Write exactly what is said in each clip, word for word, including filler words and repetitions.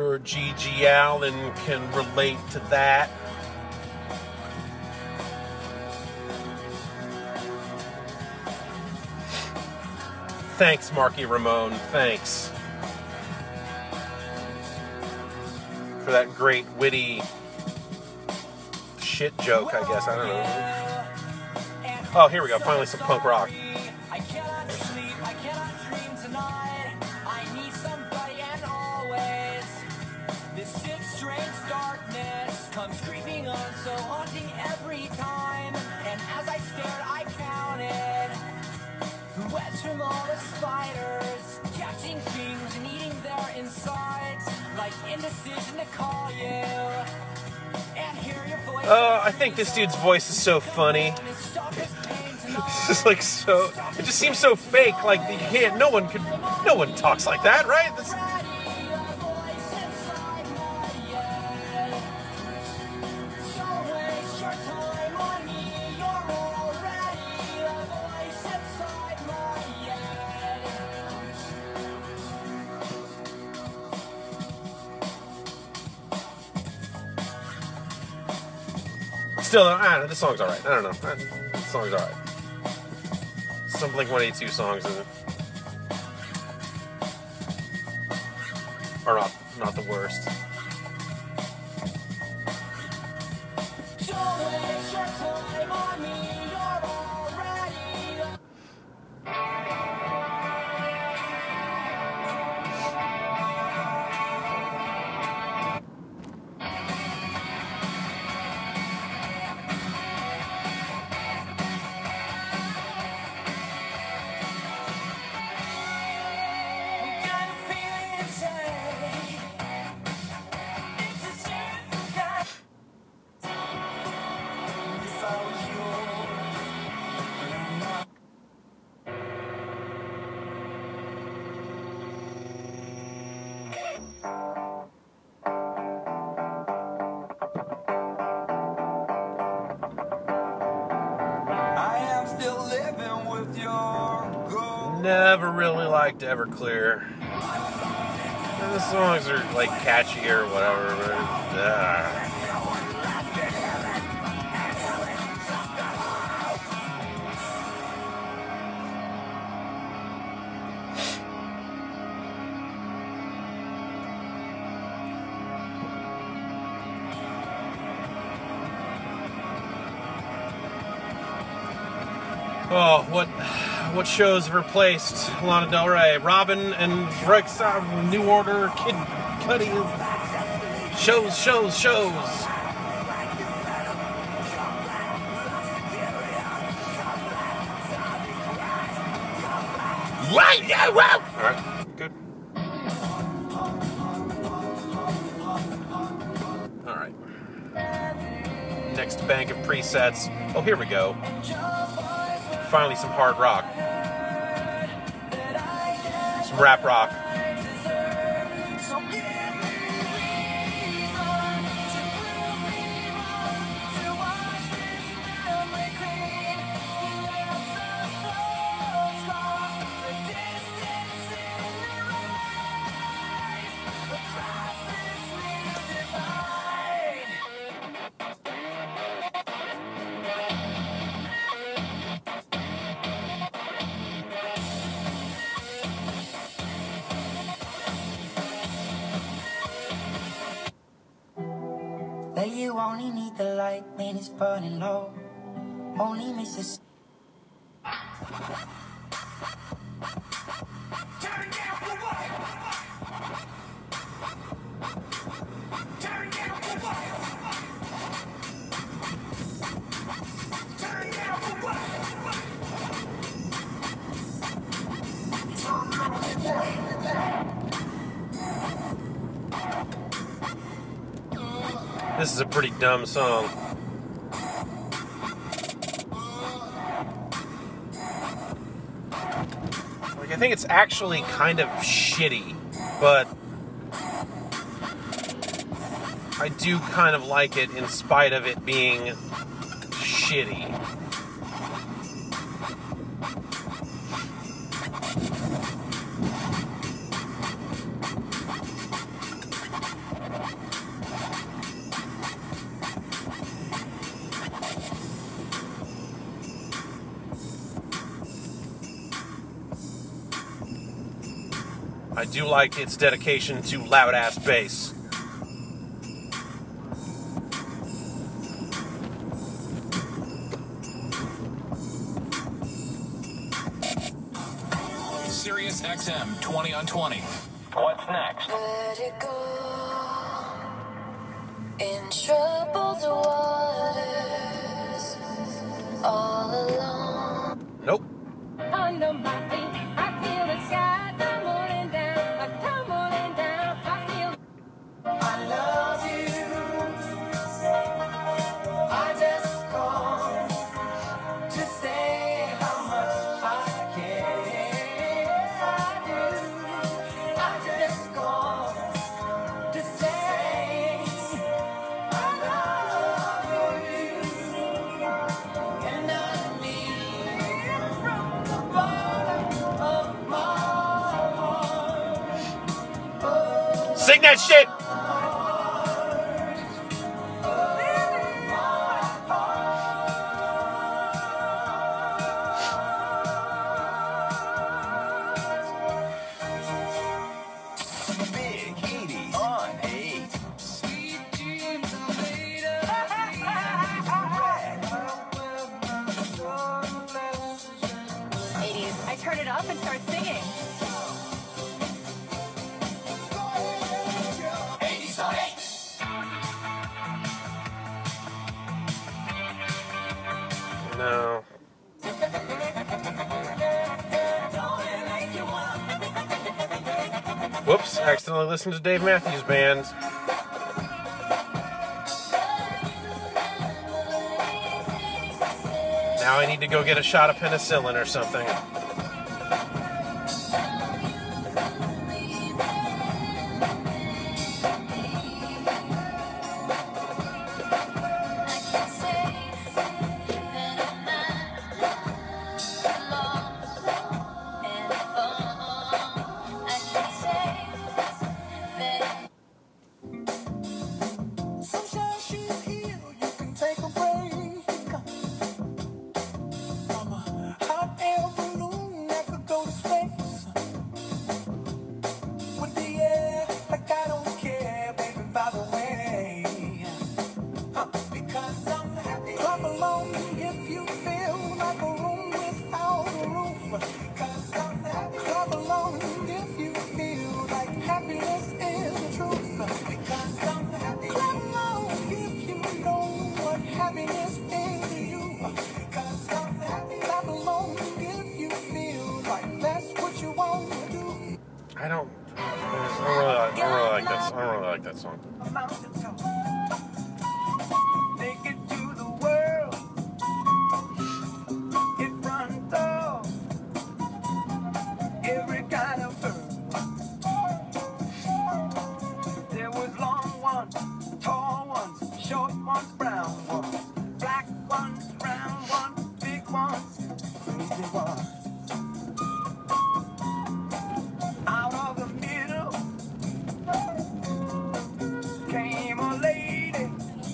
sure G G Allen can relate to that. Thanks, Marky Ramone. Thanks for that great, witty shit joke, I guess. I don't know. Oh, here we go. Finally some punk rock. I cannot sleep, I cannot dream tonight. I need somebody and always. This sick, strange darkness comes creeping on, so haunting every time. And as I stared, I counted the webs from all the spiders, catching things and eating their insides, like indecision to call you and hear your voice. Uh, I think this dude's voice is so funny. It's just like so. It just seems so fake. Like you can't. No one could. No one talks like that, right? That's, still, I don't know. This song's alright. I don't know. This song's alright. Some Blink one eighty-two songs isn't, are not not the worst. Never really liked Everclear. And the songs are like catchy or whatever, but uh. Oh, what what shows have replaced Lana Del Rey? Robin and Rex, uh, New Order, Kid Cudi. Shows, shows, shows. All right, good. All right. Next bank of presets. Oh, here we go. Finally some hard rock. Some rap rock. That you only need the light when it's burning low. Only miss the turn down for what? Turn down for what? Turn down for what? Turn down for what? This is a pretty dumb song. Like, I think it's actually kind of shitty, but I do kind of like it in spite of it being shitty. I do like its dedication to loud-ass bass. Sirius X M twenty on twenty. What's next? Let it go in troubled waters all alone. Nope. Under my feet, I feel the sky tumbling down, like tumbling down. I feel. I love you. I just called to say how much I care. I do. I just called to say I love you. And I mean it from the bottom of my heart. Sing that shit! Big eighties on eight. Sweet dreams of later. eighties. I turn it up and start singing. eighties on eight. No. Whoops, accidentally listened to Dave Matthews Band. Now I need to go get a shot of penicillin or something. Sunshine, she's here. You can take a break from a hot air balloon that could go to space. With the air, like I don't care, baby, by the way. Huh, because I'm happy. Clap along if you feel like a room without a roof. Because I'm happy. Clap along if you feel like happiness is the truth. Because I'm happy. Clap along if you know what happiness is to you. Because I'm happy. Clap along if you feel like that's what you want to do. I don't. I don't really like, I don't really like that. I don't really like that song. Mountain top. Take it to the world. It runs all. Every kind of bird. There was long ones, tall ones, short ones, brown ones, black ones, brown ones, big ones, crazy ones. Out of the middle came a lady.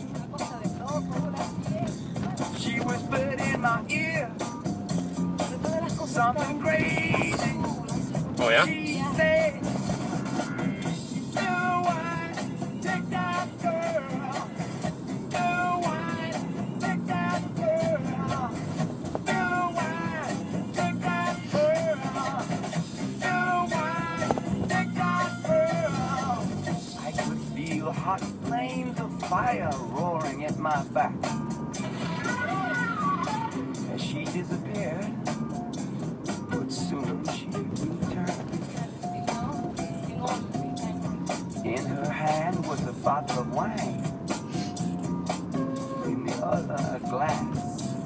She whispered in my ear something crazy. Oh yeah? She said, "Do I take that girl? Do I take that girl? Do I take that girl? Do I take that girl?" I could feel hot flames of fire roaring at my back. As she disappeared, but soon she returned. In her hand was a bottle of wine, in the other a glass.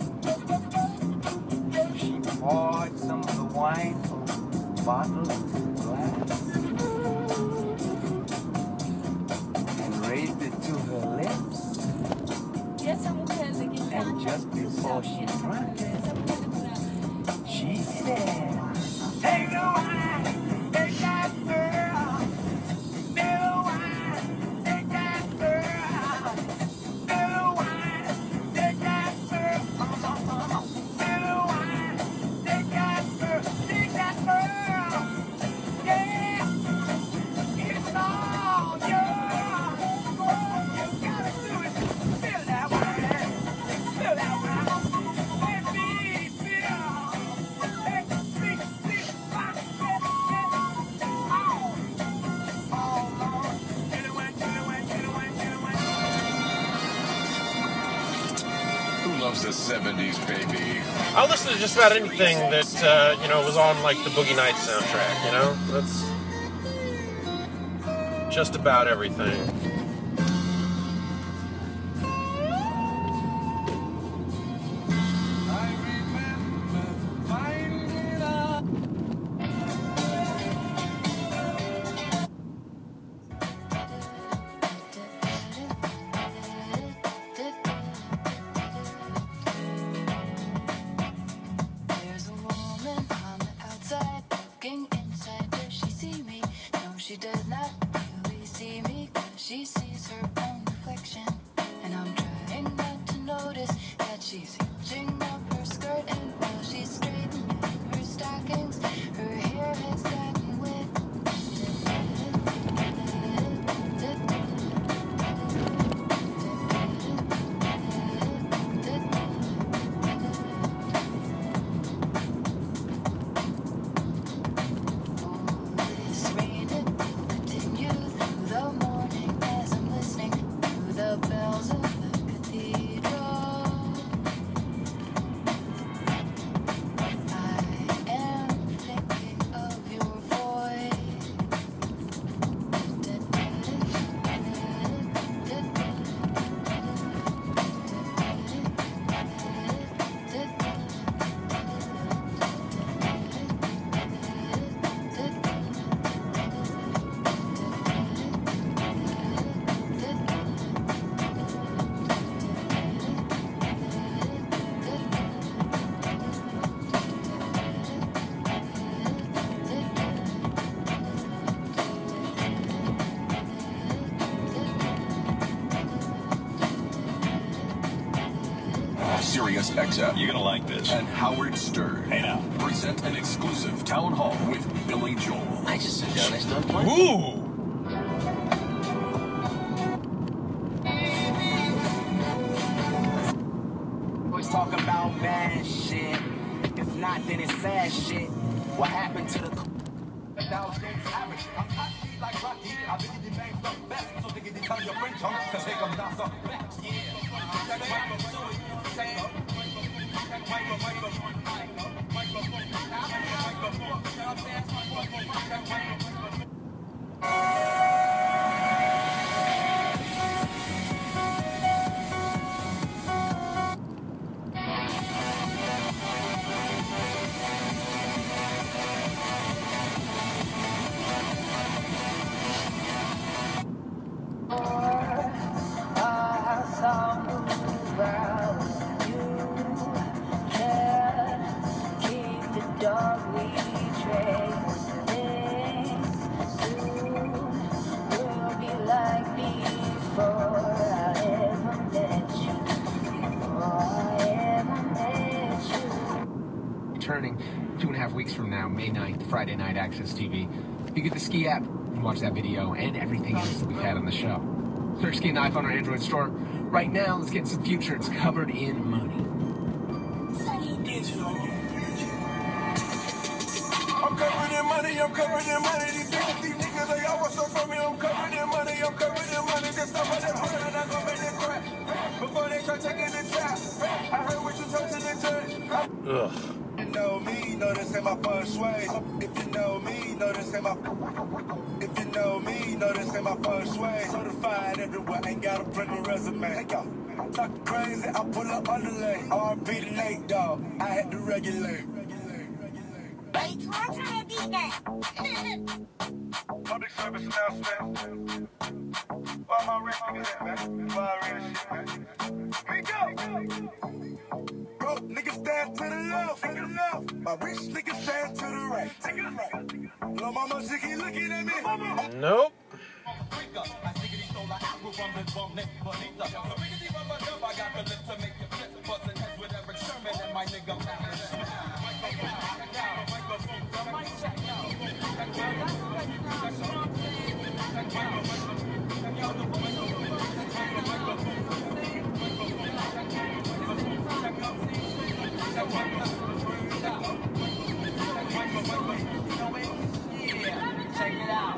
She poured some of the wine from the bottle into the glass and raised it to her lips. And just before she drank it, she said, "Take the wine, take that girl. Bill wine, take that girl. Bill wine, take that girl. Bill wine, take that girl, take that girl. Yeah." loves the seventies, baby. I'll listen to just about anything that, uh, you know, was on, like, the Boogie Nights soundtrack, you know? That's just about everything. There's a woman on the outside looking inside. Does she see me? No, she does not really see me, 'cause she sees her own reflection. And I'm trying not to notice that she's hitching up her skirt, and while she's straightening her stockings, her hair has gotten wet. This rain it will continue through the morning as I'm listening to the bells of the cathedral. I am thinking of your Sirius X M You're gonna like this. and Howard Stern Hey now. present an exclusive town hall with Billy Joel. I just sit down and start playing. Ooh! Always talk about bad shit. If not, then it's sad shit. What happened to the... Dog we trace things soon will be like before I ever met you. Before I ever met you. Returning two and a half weeks from now, May ninth, Friday Night Access T V. You get the Ski app, you can watch that video and everything else that we've had on the show. Search Ski in the iPhone or Android store. Right now, let's get some future. It's covered in money. I'm covered in money, I'm covered in money. These niggas, these niggas, they all want stuff from me. I'm covered in money, I'm covered in money. This stuff on that hundred, and I go make it crack. Before they try taking the trap, I heard what you told to the judge. Ugh. You know me, know this ain't my first way. If you know me, know this ain't my... If you know me, know this ain't my first way. Certified everywhere, ain't got a print a resume. Hey, yo, talk crazy, I pull up underlay. R P to Nate, dog, I had to regulate. Wait, what's gonna be that? Public service announcement. Why my rich niggas at, man? Why real shit, man? We go! Broke niggas stand to the left, to the left. My rich niggas stand to the right. Take it right. Lil' mama, she keep looking at me. Nope. Check it out.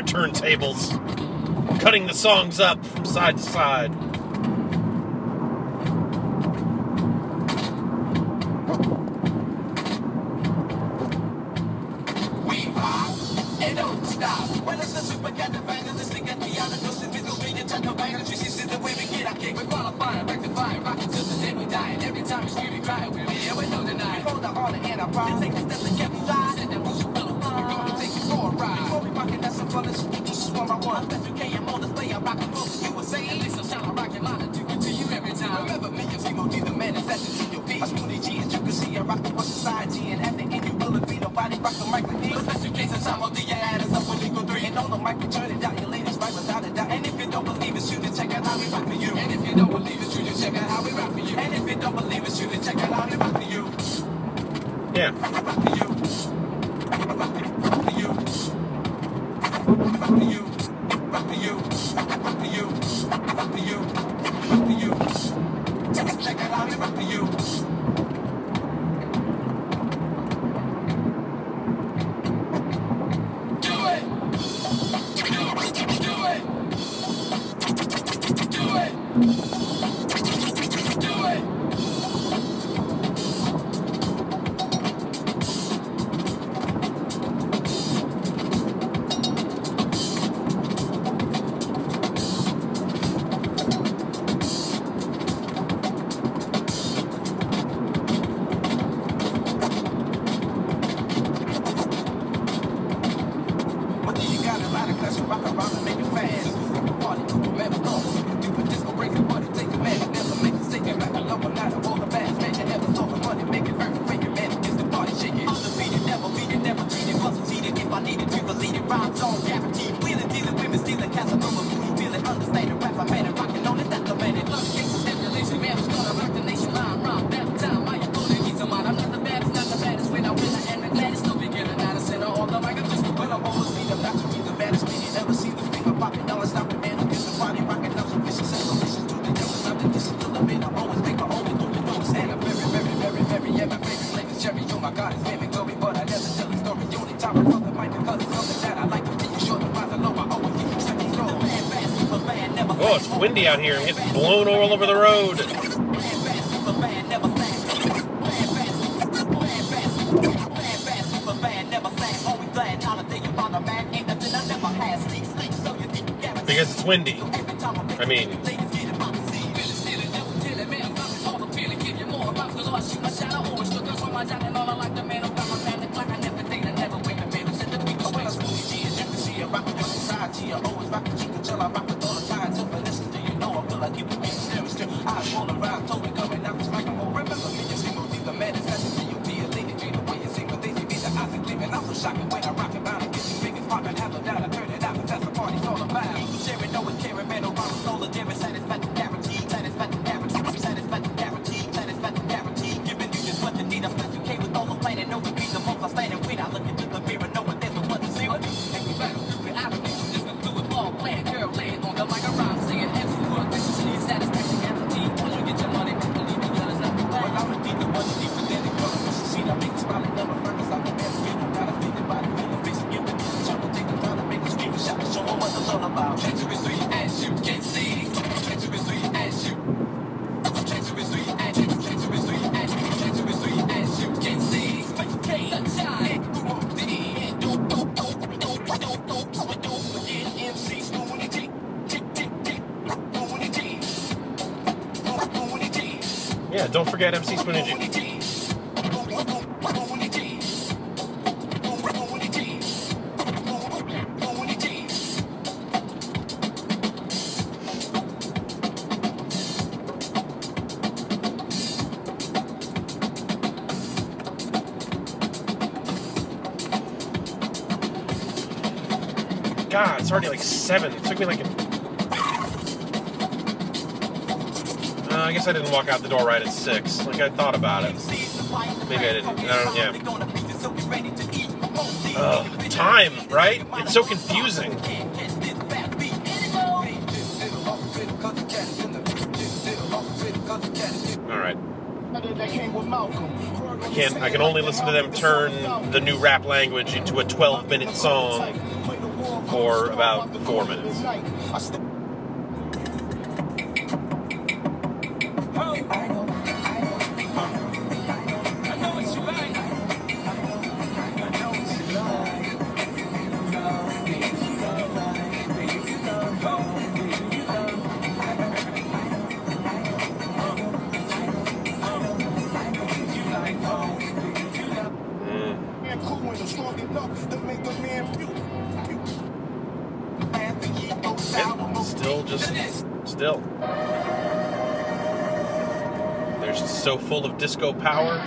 turntables, cutting the songs up from side to side. We are and don't stop. When it's a super cat, the bang of this thing at the other dose of visual media, check the bang of juicy, is the way we get our cake. We're qualifying, rectifying, rocking till the day we die. And every time we scream and cry, we're here with no deny. Hold the honor and our pride. Take the steps that kept me live. Said that we should build a we're gonna take you for a ride. Before we rockin', that's some fun. This is one by one. That's okay, I'm on display. I rock and roll for U S A. At least I'll shine a rocket line to get to you every time. Remember me, and Timo D, the manifestation to your beat. I Spoonie G, as you can see, I rock the one society. And at the end, you will agree, nobody rock the mic with me. Special cases, I'm on the add us up with legal three. And on the mic, we turn it down. Your ladies right without a doubt. And if you don't believe it, you can check out how we rock for you. And if you don't believe it, you can check out how we rock for you. And if you don't believe it, you can check out how we rock for you. Yeah. Rock for you. Rock for you. Rock for you. Rock for you. Rock for you. Rock for you. Rock for you. Check out how we rock for you. Do it. Do it. Do it. Do it. Do it. What do you got? A lot of class, rock around and make it fast. Party, remember, go. Do a disco, break the party, take a man, never make a statement. Back alone, I'm not a wall of fast. Man, you never talk of money, make it very freaking man. Against the party, shake it. Undefeated, never beat it, never cheated. Wasn't cheated if I needed to believe it. Rhymes on, guaranteed. Wheeling, dealing, women stealing, Casanova, voodoo, feeling, understanding, rap, I man, and rocking on it. That's the man. It love cases, stimulation, man, it's gonna rock the nation. Line, rhyme, that time, I am gonna need some mind. I'm not the baddest, not the baddest. When I win, I am the gladdest. No beginning, not a sinner. All the mic, I'm just a winner. Always beat them, not to be the baddest. Meaning, never see the finger popping. Now it's not the man who gets the body rocking. I'm so vicious, and so vicious to the devil. I'm the distant to the bit. I always make my own and do the nose. And I'm very, very, very, very, yeah, my favorite flavor is cherry. Oh my God, it's very glory, but I never tell the story. The only time I fuck the mic because it's something that I like to do. Short the rise low, I always keep it second floor. Man, fast, super bad, never Oh, it's windy out here. It's blown all over the road. Man, fast, super bad, never fast. Man, fast, man, fast, man, fast, super bad, never fast. Always glad holiday you found a man. Ain't nothing I never had. Sleep, sleep, so you think you guarantee. Because it's windy. Every time I make I mean, ladies get it, mama see. Really see the devil, kill it, man. I'm dropping all the feeling, give you more. Rock the Lord, shoot my shadow. Always look up from my job and all I like the man. I'm got my man, the clock. I never think I never wait a minute. Set the beat, but when I Spoonie G, as you can see, I rock with my society. I always rock the cheek until I rock with all the time. Till for listen to you know I feel like you can be still, still. I roll around, told me coming out this mic. Remember me, you see, move the manifestation. You be a lady, dream the way you sing, but they see me, the eyes are gleaming. I'm so shocking when I rock about it. Get you big and pop and have a down. I turn it out, but that's what party's all about. People sharing, no one caring, man. No problem, no legitimate, satisfaction, guaranteed, satisfaction, guaranteed, satisfaction, guaranteed, satisfaction, guaranteed. Giving you just what you need. I'm special K with all the planning. No, we be the most I stand and win. I look into the mirror, knowing there's no one to see. And we battle through it, I don't need to just go through it all. Plan, girl, laying on the mic, I rhyme, singing, answer to a question, satisfaction, guaranteed. Once you get your money, believe me, girl, it's not the way. Well, I'm a deep, the one deep within the color. See, I make it smiling, never focus. I'm the man, feel the kind of feeling, body feeling, face it, give it to the trouble. Take the time to make a scream, shout, show them what it's all about. Treacherously, as you can see. Treacherously, as you. Treacherously, as you. Treacherously, as you. Treacherously, as you can see. Special K, sunshine. Who won't be? Don't, don't, don't, don't, don't, don't, don't, don't forget M C Spoonie G. Tick, tick, tick. Spoonie G. Spoonie G. yeah, don't forget M C Spoonie G. Spoonie G. Spoonie G. Spoonie G. Spoonie G. God, it's already like seven. It took me like a... Uh, I guess I didn't walk out the door right at six. Like I thought about it. Maybe I didn't. I don't, yeah. Ugh, time, right? It's so confusing. All right. I can't. I can only listen to them turn the new rap language into a twelve-minute song. for about four minutes. Still just still. They're just so full of disco power.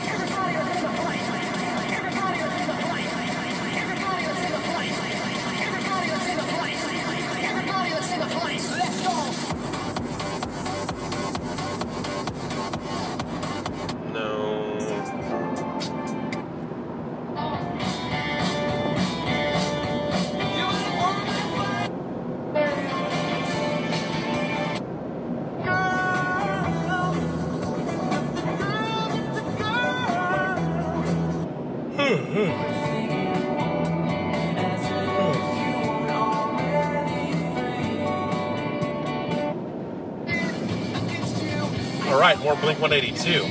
All right, more Blink one eighty-two.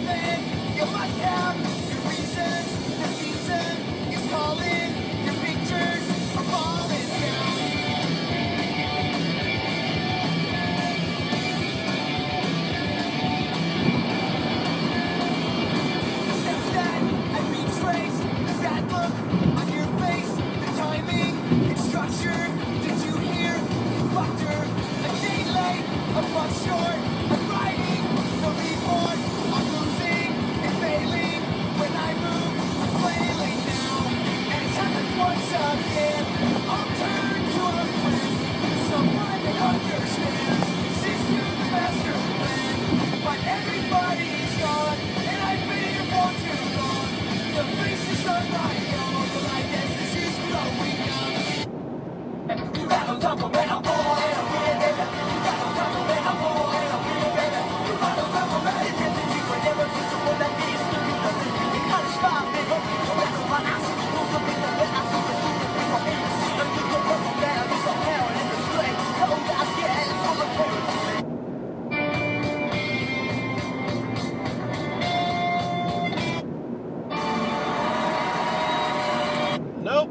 Nope.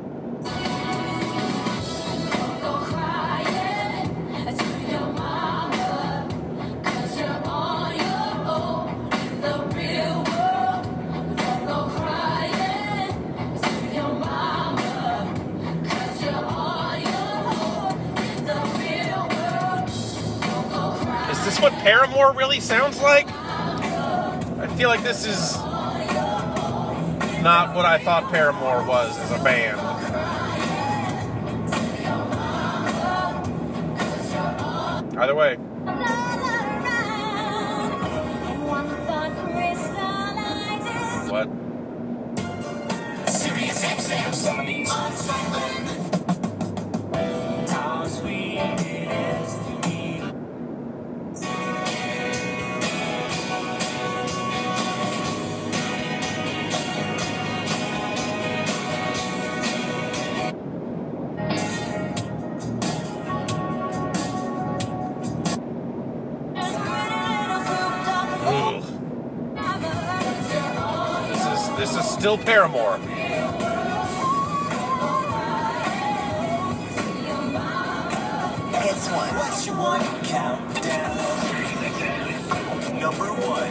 Is this what Paramore really sounds like? I feel like this is not what I thought Paramore was as a band. Either way. What? Serious X M seventies on silent. How sweet it is to be. This is still Paramore. Guess what? What's your one countdown? Number one.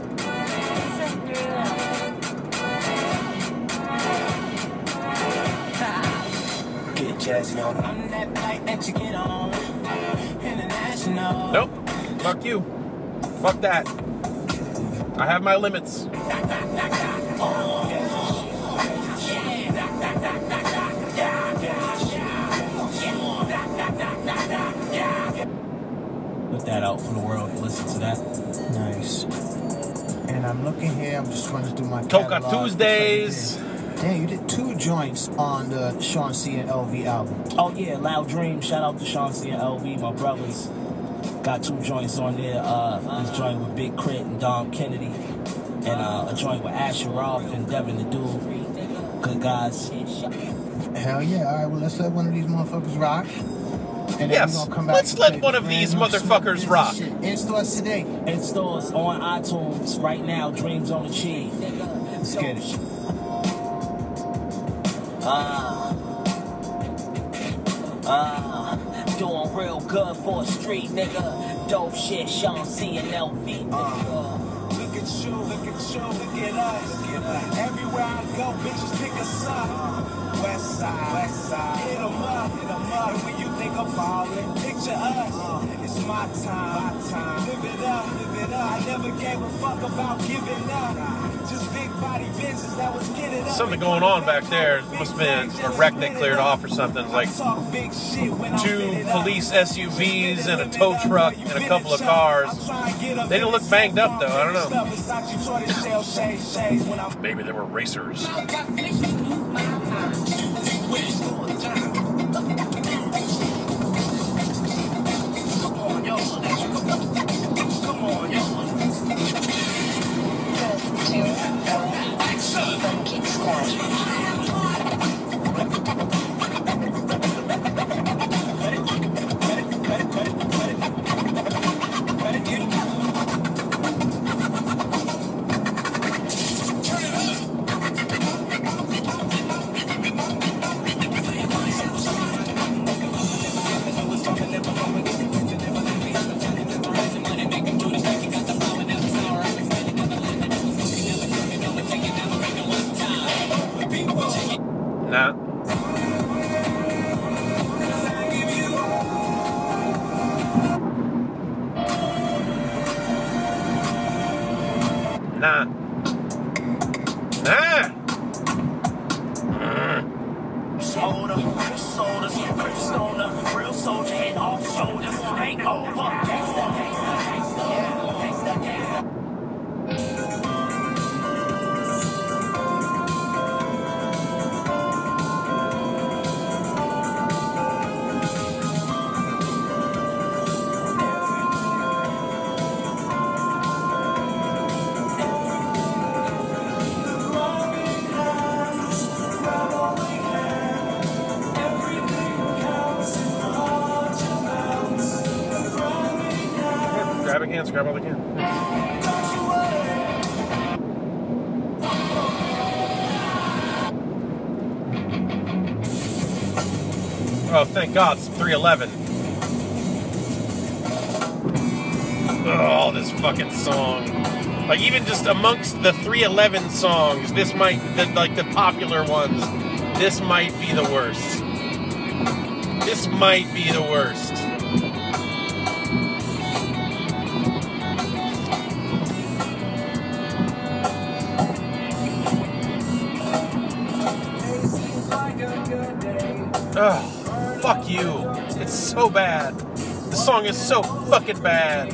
Get jazzy on on that night that you get on. International. Nope. Fuck you. Fuck that. I have my limits. Put that out for the world to listen to that. Nice. And I'm looking here, I'm just running through my Toka catalog. Tuesdays. Damn, you did two joints on the Sean C and L V album. Oh yeah, Loud Dream. Shout out to Sean C and L V, my brothers. Got two joints on there. Uh, this joint with Big Crit and Dom Kennedy. And uh, a joint with Asher Roth and Devin the Dude. Good guys. Hell yeah. All right, well, let's let one of these motherfuckers rock. And Yes, then we're gonna come back let's and let play one the of these brand new motherfuckers Super rock. Shit. In stores today. In stores on iTunes right now. Dreams on Achieve. Let's get it. Ah, ah, doing real good for a street nigga. Dope shit, Sean C and L V. Look at you, look at you, look at us. Everywhere I go, bitches pick us up. West side, west side. Hit 'em up, hit 'em up. And when you think of ballin', picture us. It's my time, my time. Live it up, live it up. I never gave a fuck about giving up. Just big body business that was getting up. Something going on back there. It must have been a wreck they cleared off or something. It's like two police S U Vs and a tow truck and a couple of cars. They didn't look banged up though. I don't know. Maybe they were racers. Nah. Nah. Nah. Mm. Soda, sodas, Chris Stoner, real soldier, head off shoulders, hangover. Gangsta, gangsta, gangsta, yeah, gangsta, gangsta. Grab a can, grab all the can. Oh, thank God, it's three eleven. Oh, this fucking song. Like, even just amongst the three eleven songs, this might, the, like the popular ones, this might be the worst. This might be the worst. Oh, fuck you. It's so bad. The song is so fucking bad.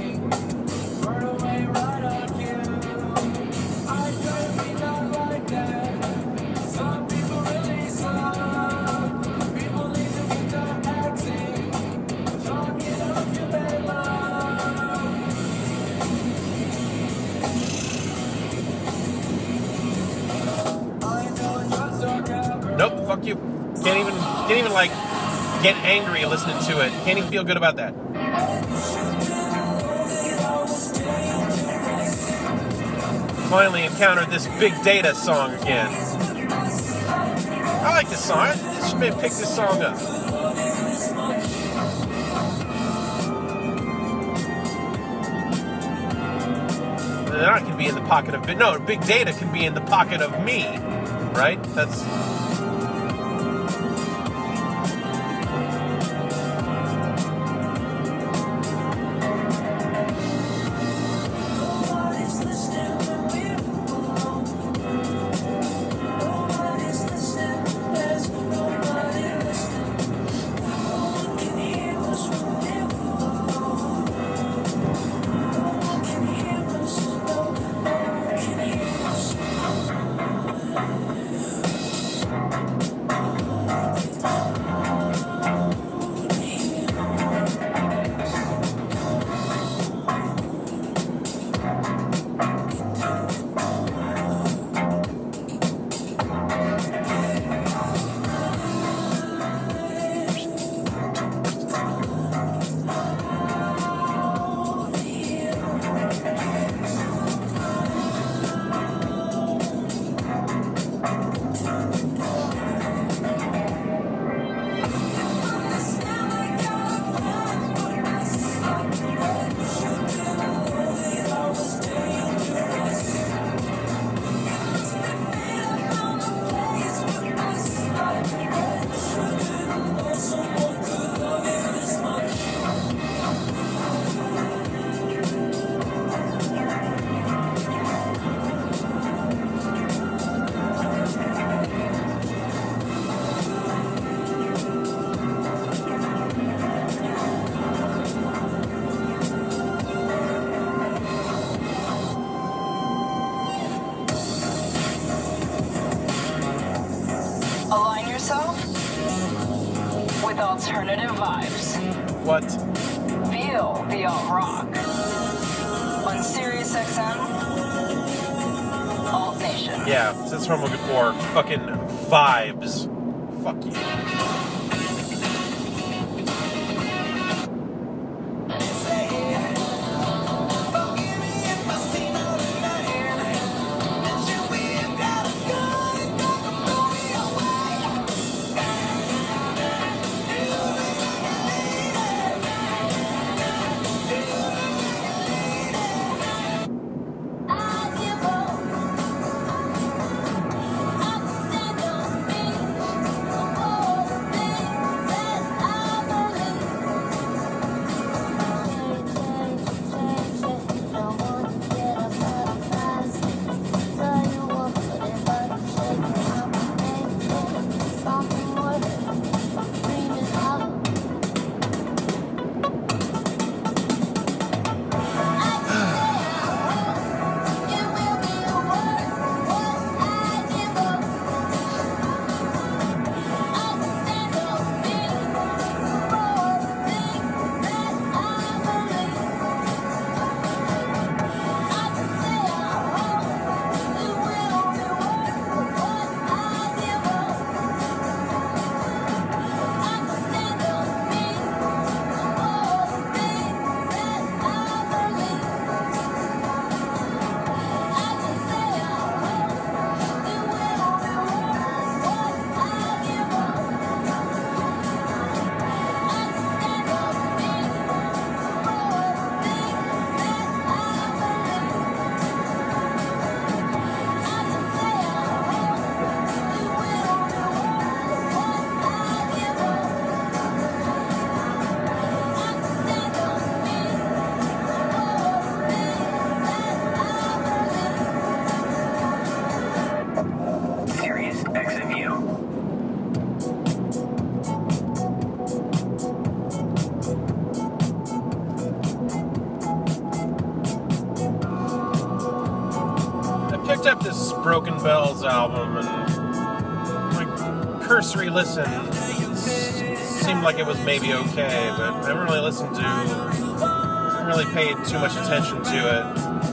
Nope, fuck you. Can't even, can't even like get angry listening to it. Can't even feel good about that. Finally encountered this Big Data song again. I like this song. I should maybe pick this song up. That can be in the pocket of, no, Big Data can be in the pocket of me, right? That's. alternative vibes. What? Feel the alt rock. On Sirius X M, Alt Nation. Yeah, that's what I'm looking for. Fucking vibes. Fuck you. Up this Broken Bells album, and like cursory listen seemed like it was maybe okay, but I haven't really listened to, haven't really paid too much attention to it.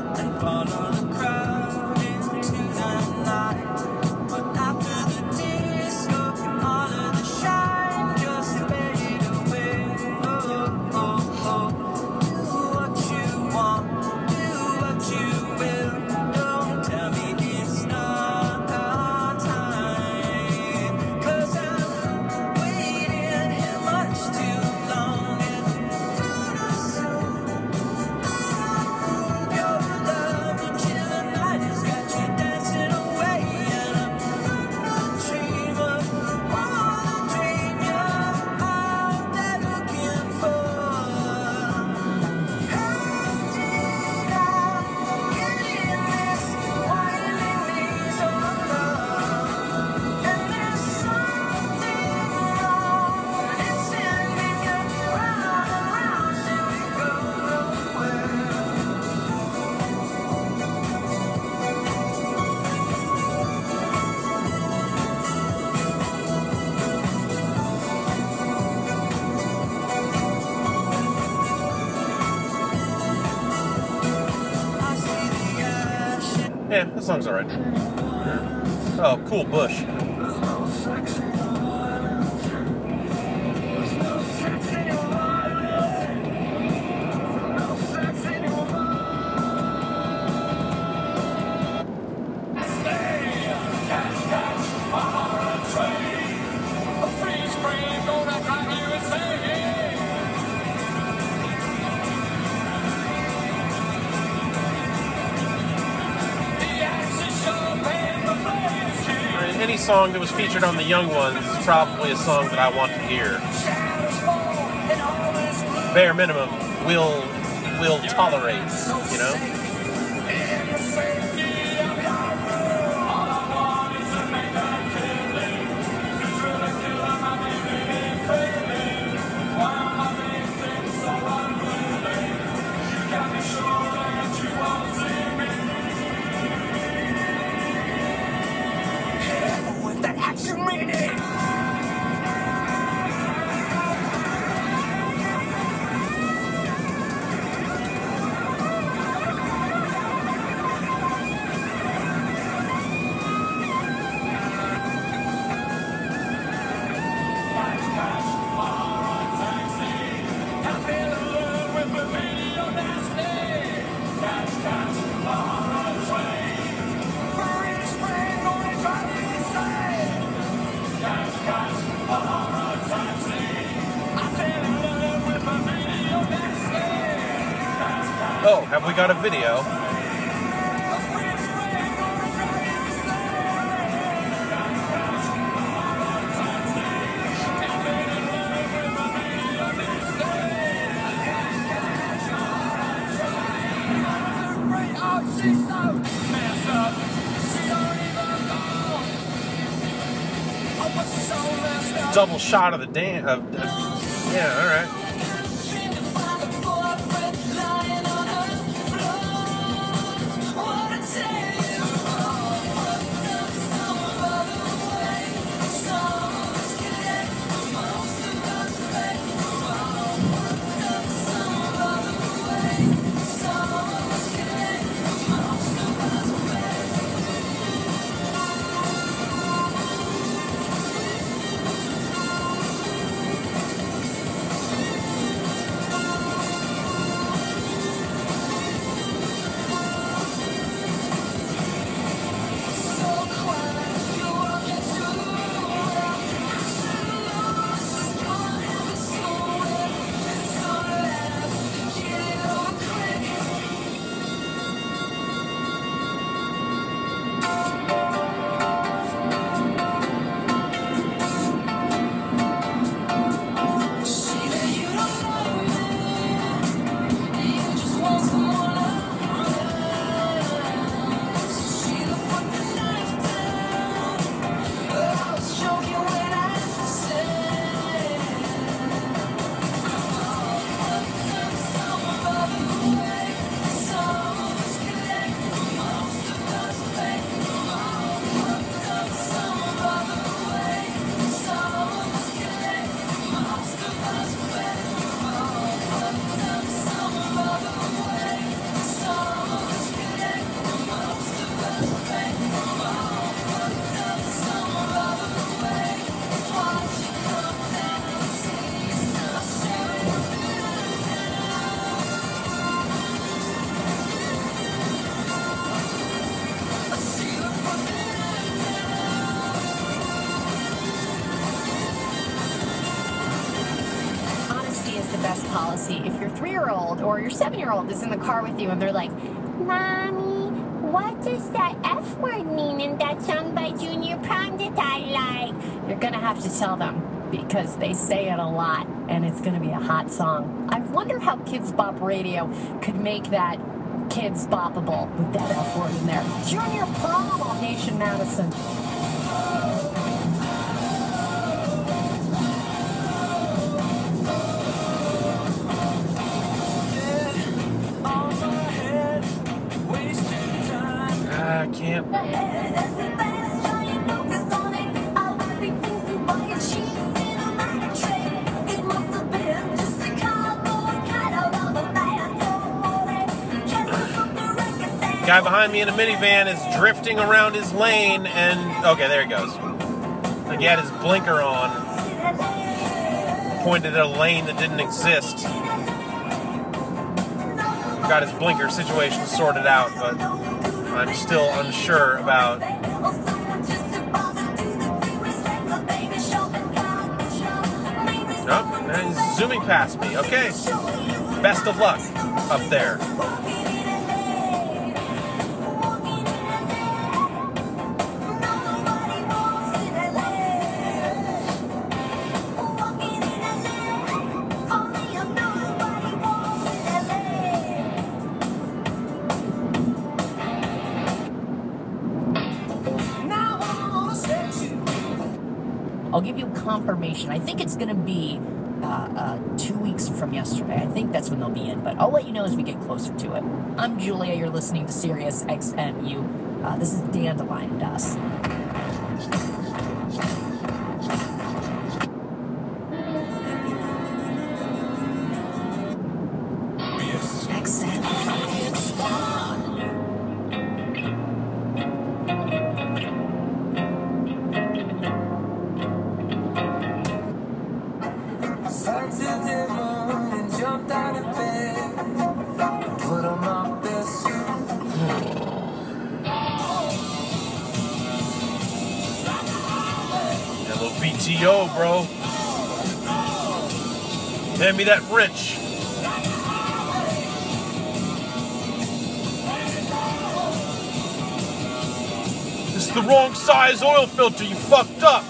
Yeah, that song's alright. Oh, cool bush. Any song that was featured on the Young Ones is probably a song that I want to hear. Bare minimum, will will tolerate, you know? Oh, have we got a video? Double shot of the dance. Of, of, yeah, all right. Policy. If your three-year-old or your seven-year-old is in the car with you and they're like, Mommy, what does that F word mean in that song by Junior Prom that I like? You're gonna have to tell them because they say it a lot and it's gonna be a hot song. I wonder how Kids Bop Radio could make that Kids Boppable with that F word in there. Junior Prom on Nation Madison. I can't. Guy behind me in a minivan is drifting around his lane, and okay, there he goes. Like he had his blinker on, pointed at a lane that didn't exist. Got his blinker situation sorted out, but I'm still unsure about. Oh, he's zooming past me. Okay. Best of luck up there. I'll give you confirmation. I think it's going to be uh, uh, two weeks from yesterday. I think that's when they'll be in, but I'll let you know as we get closer to it. I'm Julia. You're listening to Sirius X M U. Uh, this is Dandelion Dust. B T O, bro. Hand me that wrench. the wrong size oil filter, you fucked up.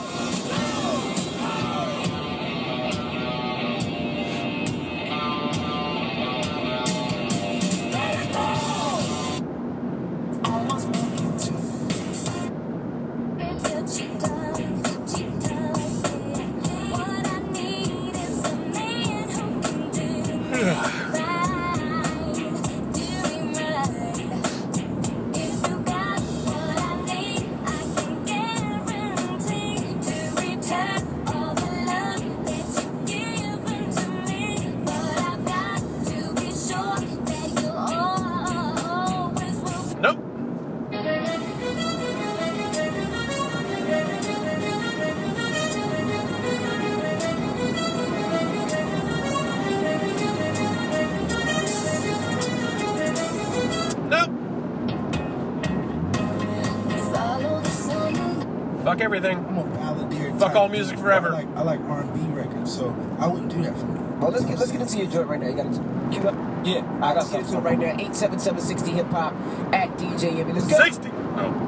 Fuck everything. I'm a balladeer. Fuck all music forever. I like, I like R and B records, so I wouldn't do that for me. Well, let's get let's get into your joint right now. You got it queued up? Yeah, I got to get into it right now. eight seven seven sixty hip hop at D J Yemi. Let's go. sixty. No.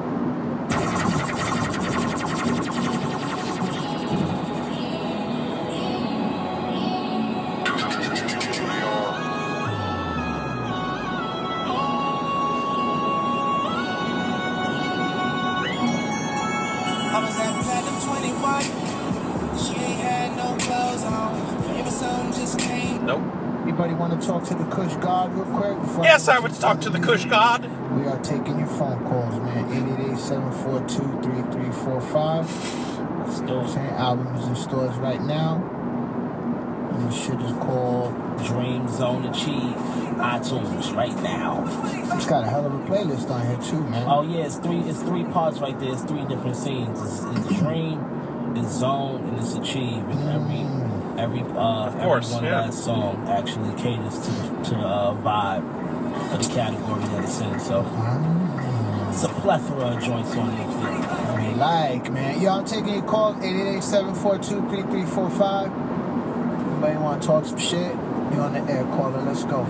Anybody want to talk to the Kush God real quick? Yes, I would talk to the Kush God. We are taking your phone calls, man. eight eight eight, seven four two, three three four five. Still saying albums in stores right now. And this shit is called Dream Zone Achieve. iTunes right now. It's got a hell of a playlist on here too, man. Oh yeah, it's three. It's three parts right there. It's three different scenes. It's, it's Dream, it's Zone, and it's Achieve. And every every uh of course, every one yeah. of that song actually caters to the, to the uh, vibe of the category that it's in. So it's a plethora of joints on there. I mean, like, man, y'all taking your calls eight eight eight, seven four two, three three four five. Anybody want to talk some shit? You on the air caller? Let's go.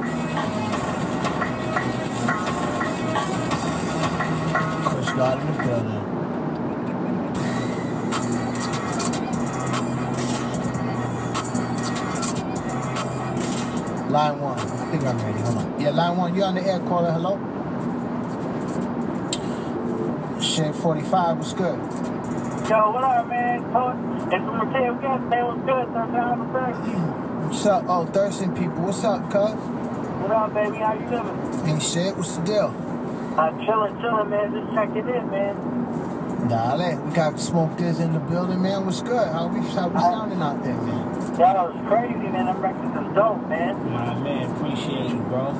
Kush God in the building. Line one. I think I'm ready. Hold on. Yeah, line one. You on the air caller? Hello? Shit forty-five. What's good? Yo, what up, man? It's from Mateo Guest. Man, what's good? Thursday on the back. What's up? Oh, thirsting people. What's up, cuz? What up, baby? How you living? Ain't shit. What's the deal? I'm chilling, chilling, man. Just checking in, man. Dale, we got Smoke This in the building, man. What's good? How we, how we sounding out there, man? That was crazy, man. Them records is dope, man. My man, appreciate you, bro.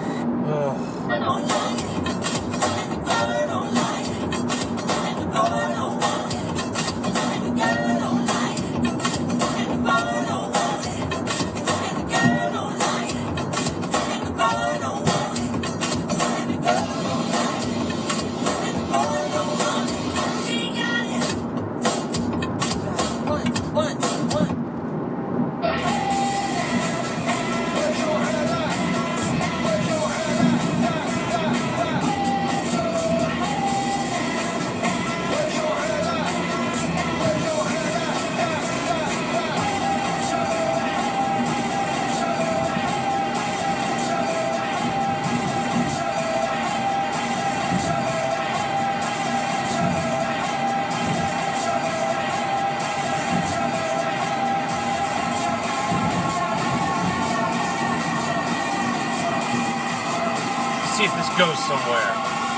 See if this goes somewhere.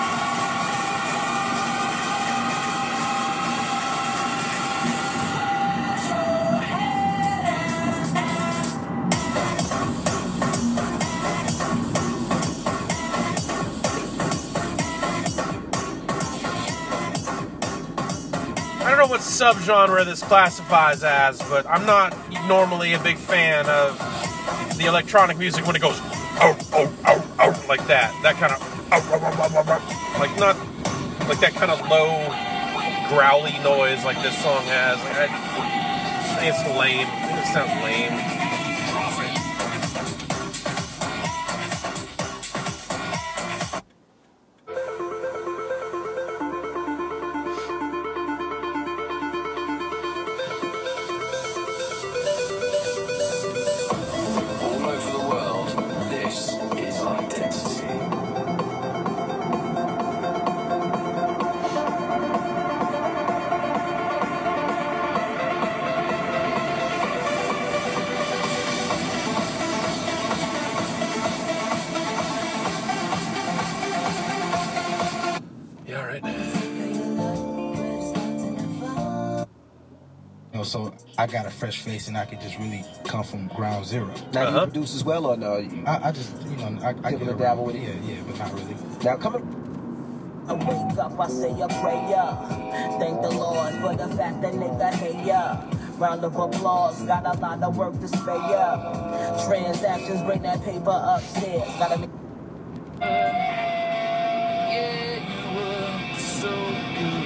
I don't know what subgenre this classifies as, but I'm not normally a big fan of the electronic music when it goes oh, oh, oh, oh, like that. That kind of, oh, oh, oh, oh, oh, like not, like that kind of low, growly noise like this song has. Like I, I think it's lame. I think it sounds lame. know, so I got a fresh face and I can just really come from ground zero. Now, do you produce as well, or no? I, I just, you know, I, I Give get it a around. dabble with it? Yeah, yeah, but not really. Now, coming. I wake up, I say a prayer. Thank the Lord for the fact that nigga hate ya. Round of applause, got a lot of work to spare ya. Transactions, bring that paper upstairs. Gotta make. Yeah, you were so good.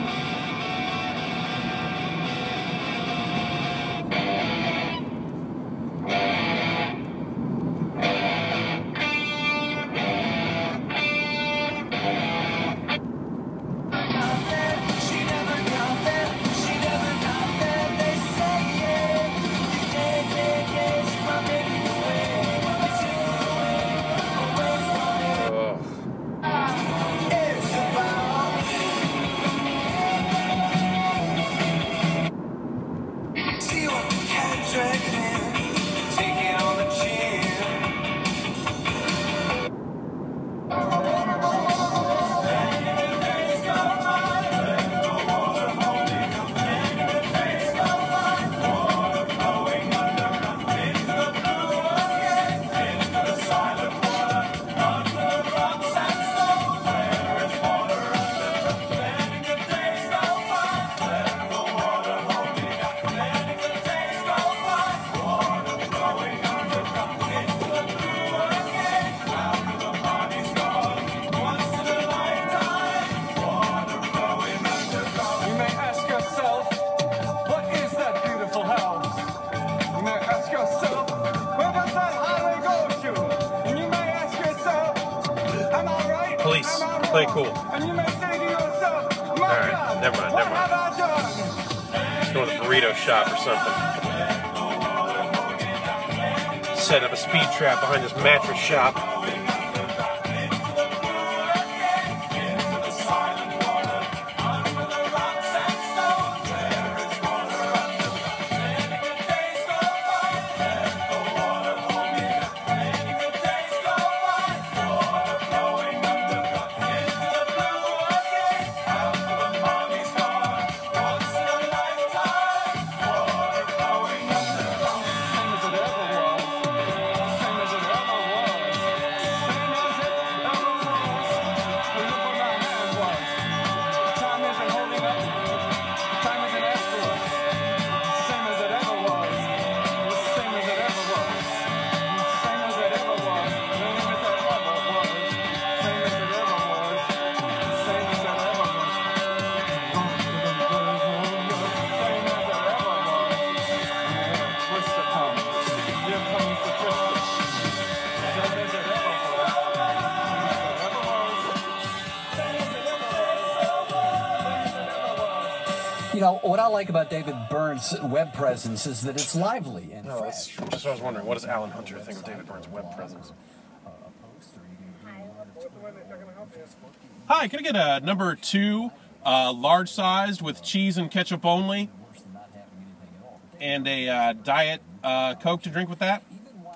Police, play cool. Alright, never mind, never mind. Let's go to the burrito shop or something. Set up a speed trap behind this mattress shop. You know, what I like about David Byrne's web presence is that it's lively. And no, that's just what I was wondering. What does Alan Hunter think of David Byrne's web presence? Hi, can I get a number two, uh, large sized with cheese and ketchup only, and a uh, diet uh, Coke to drink with that?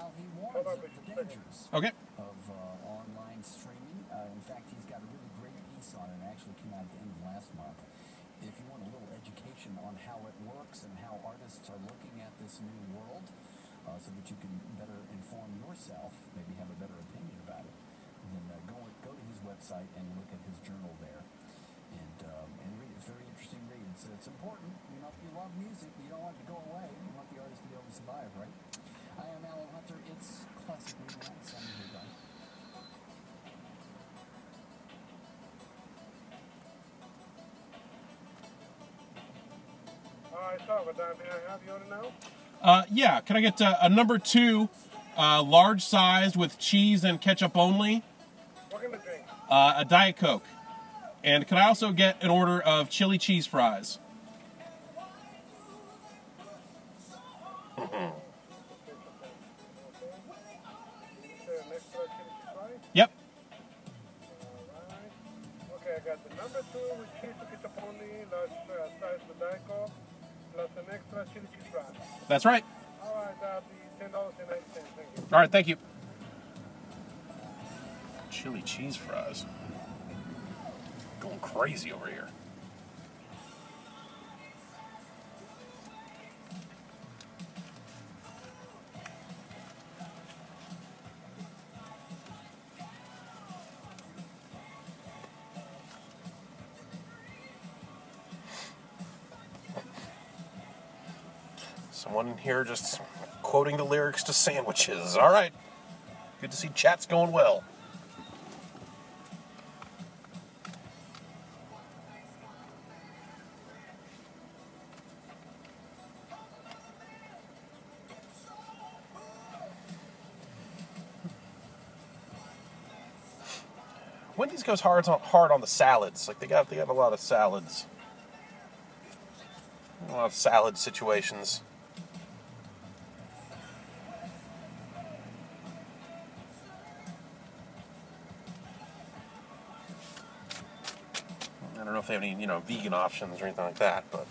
Okay. Of uh, online streaming. Uh, in fact, he's got a really great piece on it. It actually came out at the end of last month. If you want a little education on how it works and how artists are looking at this new world, uh, so that you can better inform yourself, maybe have a better opinion about it, then uh, go go to his website and look at his journal there, and um, and read. It's a very interesting read. It's it's important. You know, if you love music, you don't want it to go away. You want the artist to be able to survive, right? I am Alan Hunter. It's Classic Rewind. I'm here, guys. All right, so what time may I have you on it now? Uh, yeah, can I get uh, a number two, uh, large sized with cheese and ketchup only? What can I drink? Uh, a Diet Coke. And can I also get an order of chili cheese fries? Yep. Okay, I got the number two with cheese and ketchup only, large uh, size with Diet Coke, plus an extra chili cheese fries. That's right. All right, that'll be ten dollars and ninety cents. Thank you. All right, thank you. Chili cheese fries. Going crazy over here. Someone in here just quoting the lyrics to sandwiches. All right. Good to see chat's going well. Wendy's goes hard on hard on the salads. Like they got they got a lot of salads. A lot of salad situations. I don't know if they have any, you know, vegan options or anything like that, but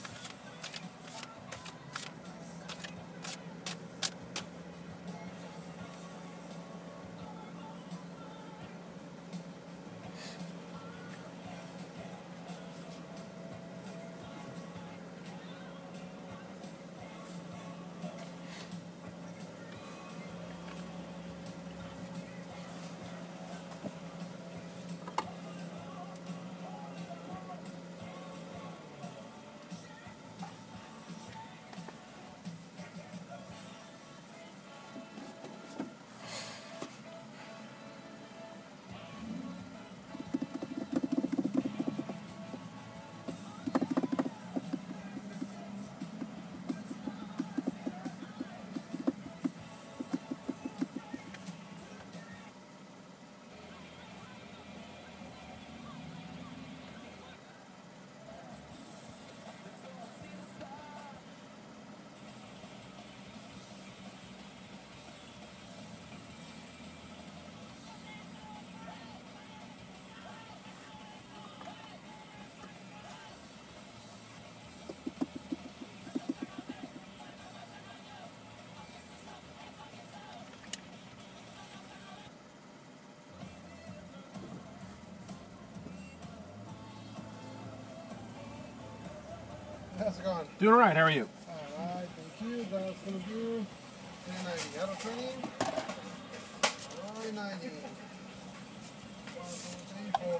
how's it going? doing all right. How are you? Alright, thank you. That's gonna do ten ninety. Auto training. nine ninety. One, two, three, four.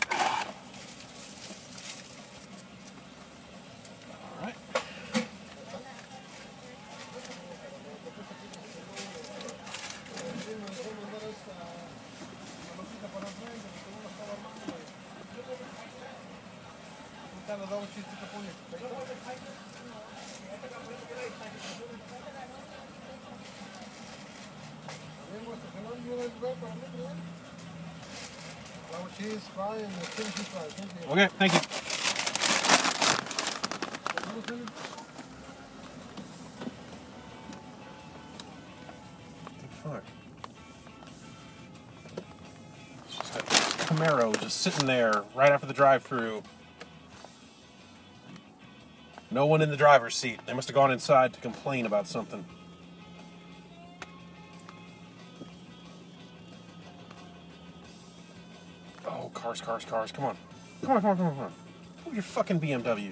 Alright. Cheese, fry, and the chili cheese fries. Thank you. Okay, thank you. Fuck. It's just a Camaro just sitting there right after the drive-thru. No one in the driver's seat. They must have gone inside to complain about something. Oh, cars, cars, cars. Come on. Come on, come on, come on, come on. Move your fucking B M W.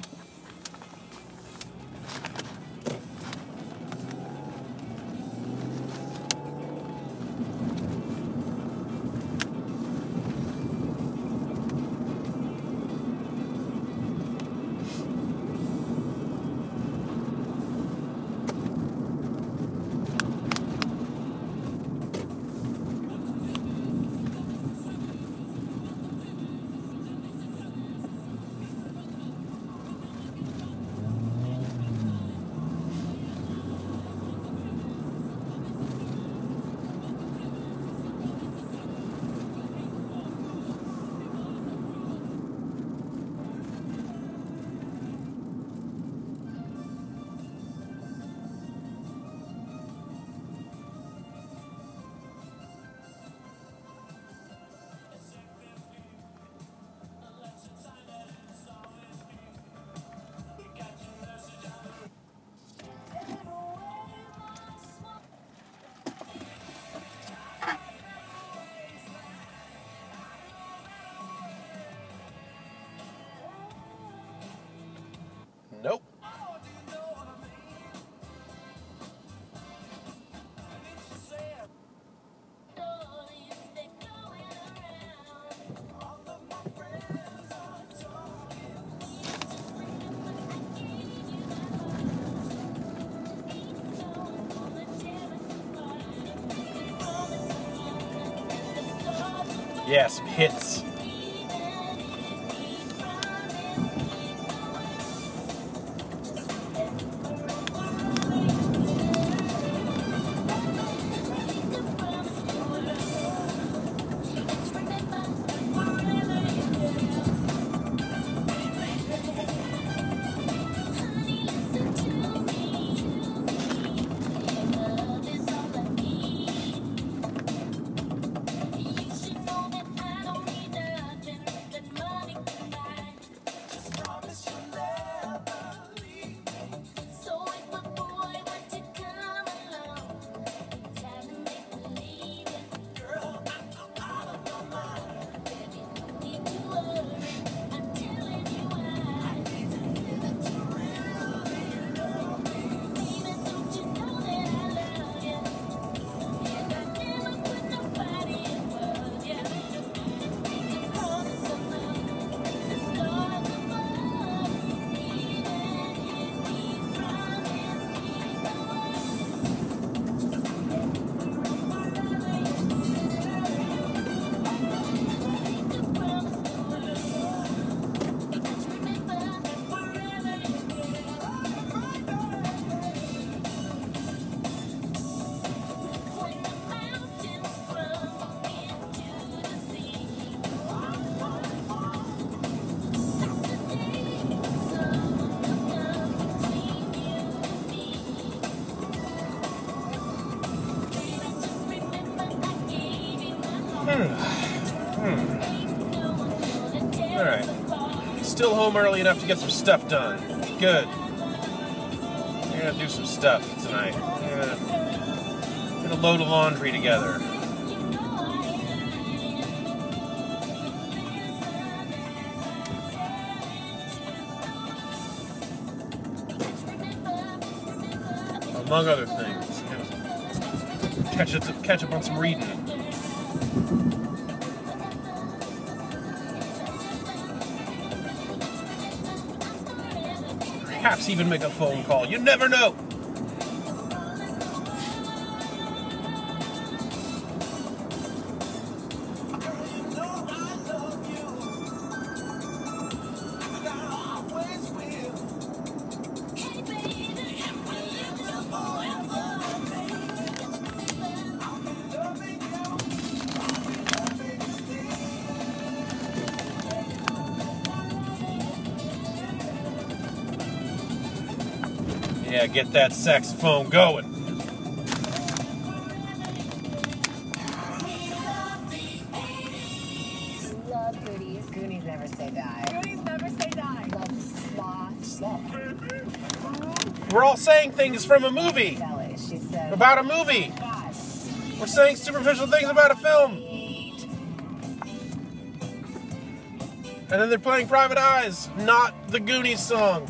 Yeah, some hits. Alright. Still home early enough to get some stuff done. Good. We're gonna do some stuff tonight. We're gonna, gonna load a laundry together. Among other things. Catch up, catch up on some reading. Perhaps even make a phone call. You never know. Yeah, get that saxophone going. Love Goonies. Goonies never say die. Goonies never say die. Love Sloth. We're all saying things from a movie. She said, about a movie. We're saying superficial things about a film. And then they're playing Private Eyes, not the Goonies song.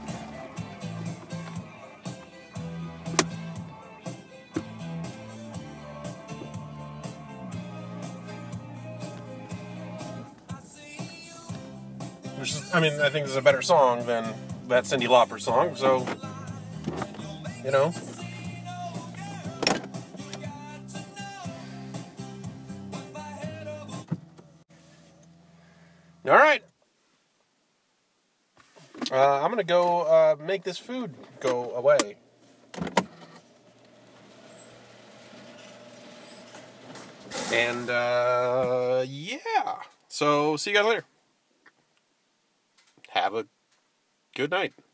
Which is, I mean, I think this is a better song than that Cyndi Lauper song, so, you know. All right. Uh, I'm going to go uh, make this food go away. And, uh, yeah. So, see you guys later. Have a good night.